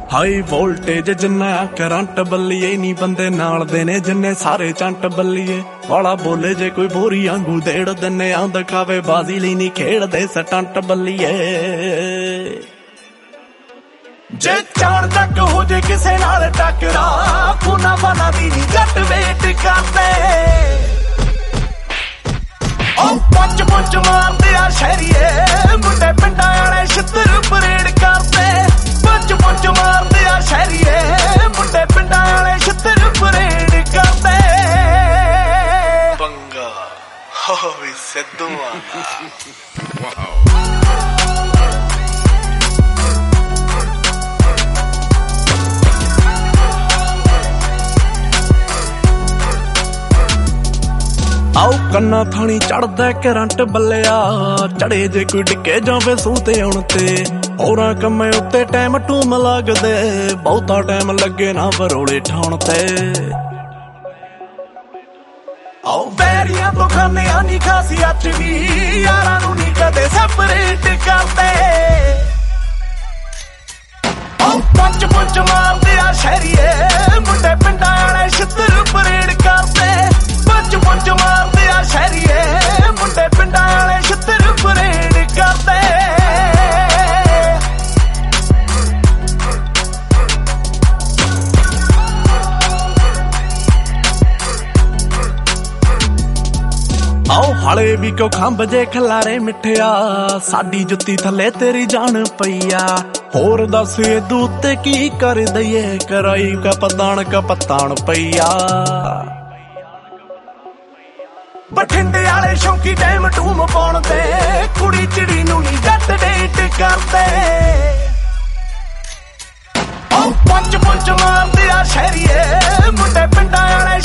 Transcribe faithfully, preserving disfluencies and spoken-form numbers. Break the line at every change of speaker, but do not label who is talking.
high voltage ਜਿੰਨਾ current ਬੱਲੀਏ ਨੀ ਬੰਦੇ ਨਾਲ ਦੇ ਨੇ ਜਿੰਨੇ ਸਾਰੇ ਚੰਟ ਬੱਲੀਏ ਵਾਲਾ ਬੋਲੇ ਜੇ ਕੋਈ ਬੋਰੀ ਵਾਂਗੂ ਦੇੜ ਦਿੰਨੇ ਆਂ ਦਿਖਾਵੇ ਬਾਜ਼ੀ ਲਈ ਨੀ ਖੇਡਦੇ ਸਟੰਟ ਬੱਲੀਏ ਜੇ ਚਾਣ ਤੱਕ ਹੋ ਜੇ ਕਿਸੇ ਨਾਲ ਟੱਕਰਾ ਪੁਨਾ ਬਣਾ ਦੀ ਨੀ ਜੱਟ ਵੇਟ ਕਰਦੇ ਉਹ ਪੰਜ ਪੰਜ ਮਾਰਦੇ ਆ ਸ਼ਹਿਰੀਏ ਮੁੰਡੇ ਪਿੰਡਾਂ ਵਾਲੇ ਛਿੱਤਰ ਪਰੇਡ ਕਰਦੇ ਪੰਜ ਪੰਜ ਮਾਰਦੇ ਆ ਸ਼ਹਿਰੀਏ ਮੁੰਡੇ ਪਿੰਡਾਂ ਵਾਲੇ ਛਿੱਤਰ ਪਰੇਡ ਕਰਦੇ
ਪੰਗਾ ਹੋਵੇ ਸਿੱਧੂ ਆਣਾ ਆਓ
ਕੰਨਾ ਥਾਣੀ ਚੜਦਾ ਕਰੰਟ ਬੱਲਿਆ ਚੜੇ ਜੇ ਕੋਈ ਡਿੱਕੇ ਜਾਵੇ ਸੂ ਤੇ ਆਉਣ ਤੇ ਹੋਰਾਂ ਕੰਮੇ ਉੱਤੇ ਟਾਈਮ ਟੂਮ ਲੱਗਦੇ ਬਹੁਤਾ ਟਾਈਮ ਲੱਗੇ ਨਾ ਬਰੋਲੇ ਠਾਉਣ ਤੇ ਆਓ ਬੈਰੀਆਂ ਤੋਂ ਖਾਨਿਆਂ ਨੀ ਖਾਸੀ ਅੱਛ ਵੀ ਯਾਰਾਂ ਨੂੰ ਨੀ ਕਦੇ ਸੈਪਰੇਟ ਕਰਦੇ ਆਓ ਪੰਜ ਪੰਜ ਮਾਰਦੇ ਆ ਸ਼ਹਿਰੀਏ ਮੁੰਡੇ ਪਿੰਡਾਂ ਵਾਲੇ ਛਿੱਤਰ ਪਰੇਡ ਕਰਦੇ ਪੰਜ ਪੰਜ ਮਾਰਦੇ ਆ ਸ਼ਹਿਰੀਏ ਮੁੰਡੇ ਪਿੰਡਾਂ ਵਾਲੇ ਛਿੱਤਰ ਪਰੇਡ ਕਰਦੇ ਆਓ ਹਲੇ ਵੀ ਕਿਉਂ ਖੰਭ ਜੇ ਖਲਾਰੇ ਮਿੱਠਿਆ ਸਾਡੀ ਜੁੱਤੀ ਥੱਲੇ ਤੇਰੀ ਜਾਨ ਪਈਆ ਹੋਰ ਦੱਸ ਇਹਦੂ ਉੱਤੇ ਕੀ ਕਰ ਦਈਏ ਕਰਾਈ ਕਪਤਾਨ ਕਪਤਾਨ ਪਈਆ ਬਠਿੰਡੇ ਵਾਲੇ ਸ਼ੌਂਕੀ ਟਾਈਮ ਟੂਮ ਪਾਉਣ ਤੇ ਕੁੜੀ ਚਿੜੀ ਨੂੰ ਨੀ ਜੱਟ ਡੇਟ ਕਰਦੇ ਉਹ ਪੰਜ ਪੰਜ ਮਾਰਦੇ ਆ ਸ਼ਹਿਰੀਏ ਮੁੰਡੇ ਪਿੰਡਾਂ ਵਾਲੇ